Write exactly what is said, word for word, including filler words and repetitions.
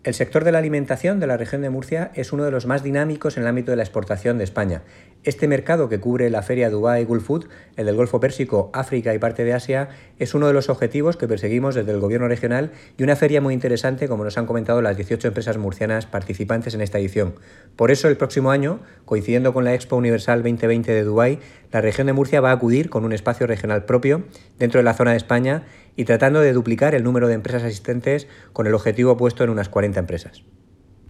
El sector de la alimentación de la región de Murcia es uno de los más dinámicos en el ámbito de la exportación de España. Este mercado que cubre la feria Dubai Gulf Food, el del Golfo Pérsico, África y parte de Asia, es uno de los objetivos que perseguimos desde el gobierno regional y una feria muy interesante, como nos han comentado las dieciocho empresas murcianas participantes en esta edición. Por eso, el próximo año, coincidiendo con la Expo Universal veinte veinte de Dubái, la región de Murcia va a acudir con un espacio regional propio dentro de la zona de España y tratando de duplicar el número de empresas asistentes con el objetivo puesto en unas cuarenta empresas.